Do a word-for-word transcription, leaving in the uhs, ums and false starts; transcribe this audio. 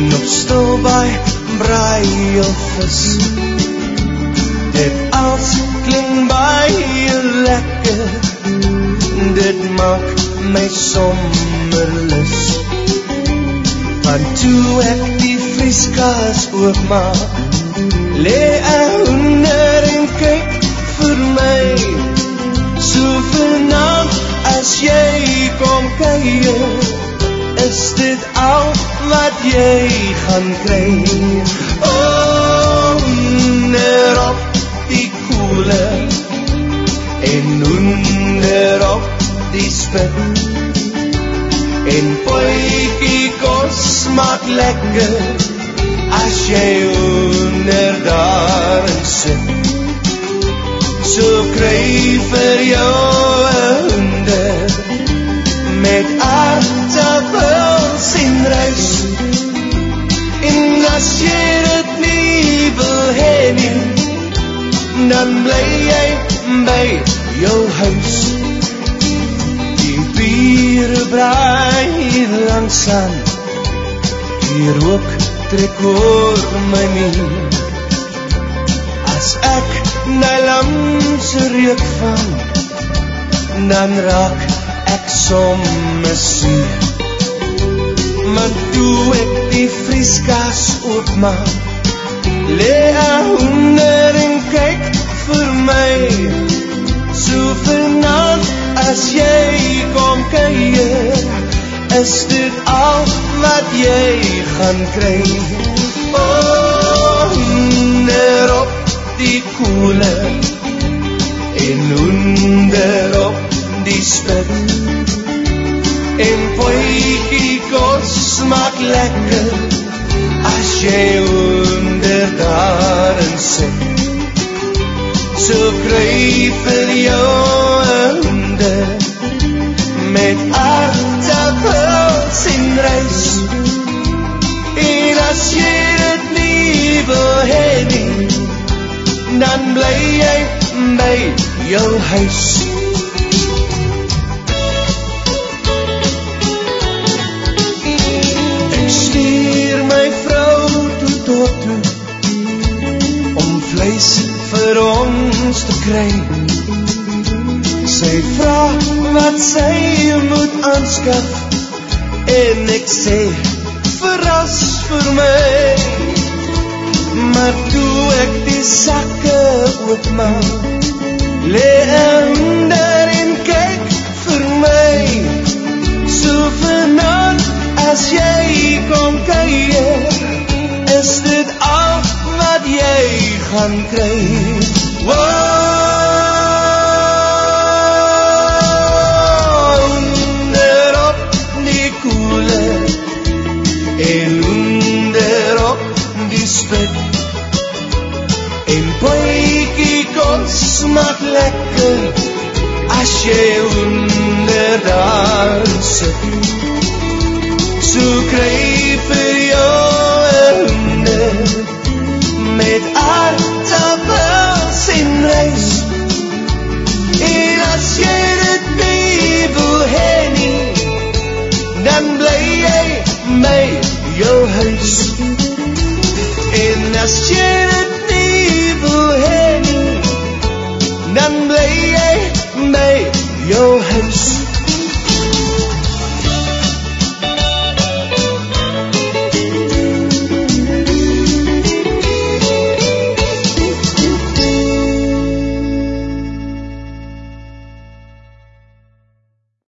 En op stilbaai braai jou vis. Dit als klink baie lekker. Dit maak my sommer lus. Want toe ek die vrieskaas oopmaak, lê 'n hoender en kyk vir my. So vanaand as jy kom kuier, is dit al wat jy gaan kry. Oh, hoender op die koele, en hoender op die spit. En potjie kos maak lekker, as jy hoender daarin sit. So kry vir jou 'n hoender, met aardappels en rys. En as jy dit nie wil hê nie, dan bly jy by jou huis. Die bier braai langsaan, die rook trek oor my muur. As ek na lamse reuk vang, dan raak ek soms suur. Maar toe ek die vrieskaas oopmaak, lê 'n hoender en kyk vir my. So vanaand as jy kom kuier, is dit al wat jy gaan kry. Oh, hoender op die koele, en hoender op die spit. En potjie kos maak lekker, as jy hoender daarin sit. So kry vir jou 'n hoender, met aardappels en rys. En as jy dit nie wil hê nie, dan bly jy by jou huis. Ek stuur my vrou toe tot toe, om vleis vir ons te kry. Sy vra wat sy moet aanskaf, en ek sê, verras vir my. Maar toe ek die sakke oopmaak, lê 'n hoender en kyk vir my. So vanaand as jy kom kuier, is dit al wat jy gaan kry. Hoender op die koele, en hoender op die spit. En potjie kos maak lekker, as jy hoender daar sit. So kry vir jou 'n hoender, met aardappels en rys. En as jy dit nie wil hê nie, dan bly jy by jou huis. En as jy dit nie wil hê nie, dan bly jy by jou huis.